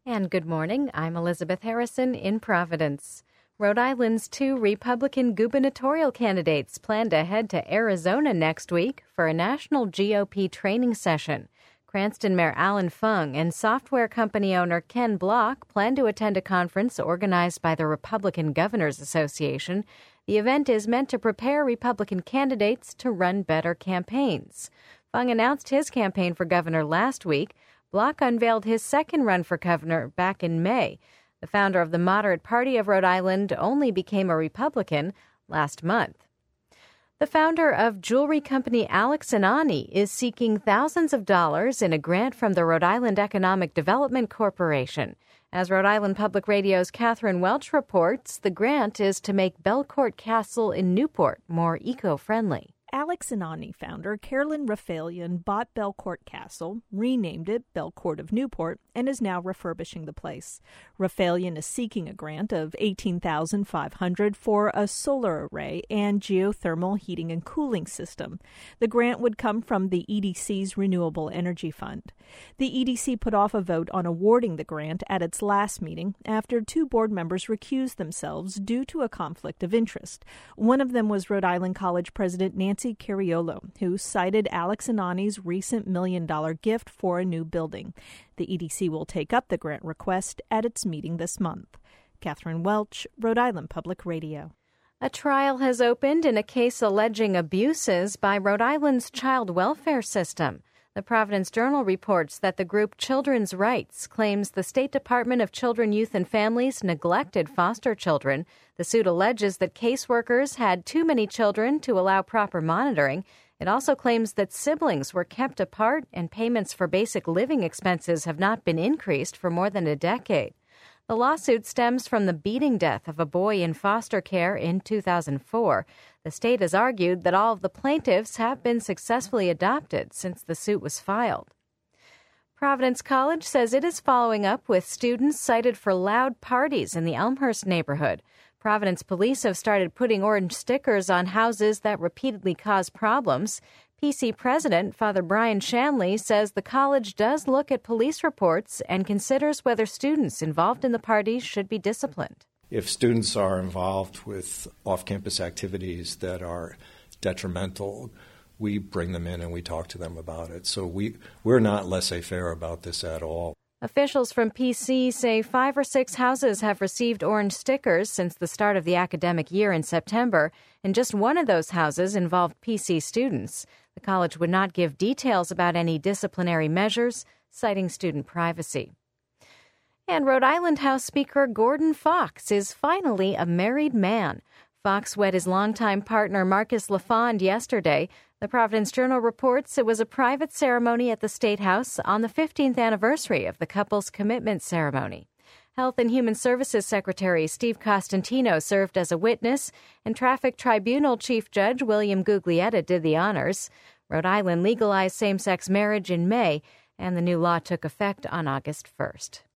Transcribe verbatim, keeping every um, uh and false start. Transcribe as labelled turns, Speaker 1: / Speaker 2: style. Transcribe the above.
Speaker 1: And good morning. I'm Elizabeth Harrison in Providence. Rhode Island's two Republican gubernatorial candidates plan to head to Arizona next week for a national G O P training session. Cranston Mayor Alan Fung and software company owner Ken Block plan to attend a conference organized by the Republican Governors Association. The event is meant to prepare Republican candidates to run better campaigns. Fung announced his campaign for governor last week. Block unveiled his second run for governor back in May. The founder of the Moderate Party of Rhode Island only became a Republican last month. The founder of jewelry company Alex and Ani is seeking thousands of dollars in a grant from the Rhode Island Economic Development Corporation. As Rhode Island Public Radio's Catherine Welch reports, the grant is to make Belcourt Castle in Newport more eco-friendly.
Speaker 2: Alex and Ani founder Carolyn Rafaelian bought Belcourt Castle, renamed it Belcourt of Newport, and is now refurbishing the place. Rafaelian is seeking a grant of eighteen thousand five hundred dollars for a solar array and geothermal heating and cooling system. The grant would come from the E D C's Renewable Energy Fund. The E D C put off a vote on awarding the grant at its last meeting after two board members recused themselves due to a conflict of interest. One of them was Rhode Island College President Nancy Cariolo, who cited Alex and Ani's recent million-dollar gift for a new building. The E D C will take up the grant request at its meeting this month. Catherine Welch, Rhode Island Public Radio.
Speaker 1: A trial has opened in a case alleging abuses by Rhode Island's child welfare system. The Providence Journal reports that the group Children's Rights claims the State Department of Children, Youth, and Families neglected foster children. The suit alleges that caseworkers had too many children to allow proper monitoring. It also claims that siblings were kept apart and payments for basic living expenses have not been increased for more than a decade. The lawsuit stems from the beating death of a boy in foster care in two thousand four. The state has argued that all of the plaintiffs have been successfully adopted since the suit was filed. Providence College says it is following up with students cited for loud parties in the Elmhurst neighborhood. Providence police have started putting orange stickers on houses that repeatedly cause problems. P C President Father Brian Shanley says the college does look at police reports and considers whether students involved in the parties should be disciplined.
Speaker 3: If students are involved with off-campus activities that are detrimental, we bring them in and we talk to them about it. So we, we're not laissez-faire about this at all.
Speaker 1: Officials from P C say five or six houses have received orange stickers since the start of the academic year in September, and just one of those houses involved P C students. The college would not give details about any disciplinary measures, citing student privacy. And Rhode Island House Speaker Gordon Fox is finally a married man. Fox wed his longtime partner Marcus LaFond yesterday. The Providence Journal reports it was a private ceremony at the State House on the fifteenth anniversary of the couple's commitment ceremony. Health and Human Services Secretary Steve Costantino served as a witness, and Traffic Tribunal Chief Judge William Guglietta did the honors. Rhode Island legalized same-sex marriage in May, and the new law took effect on August first.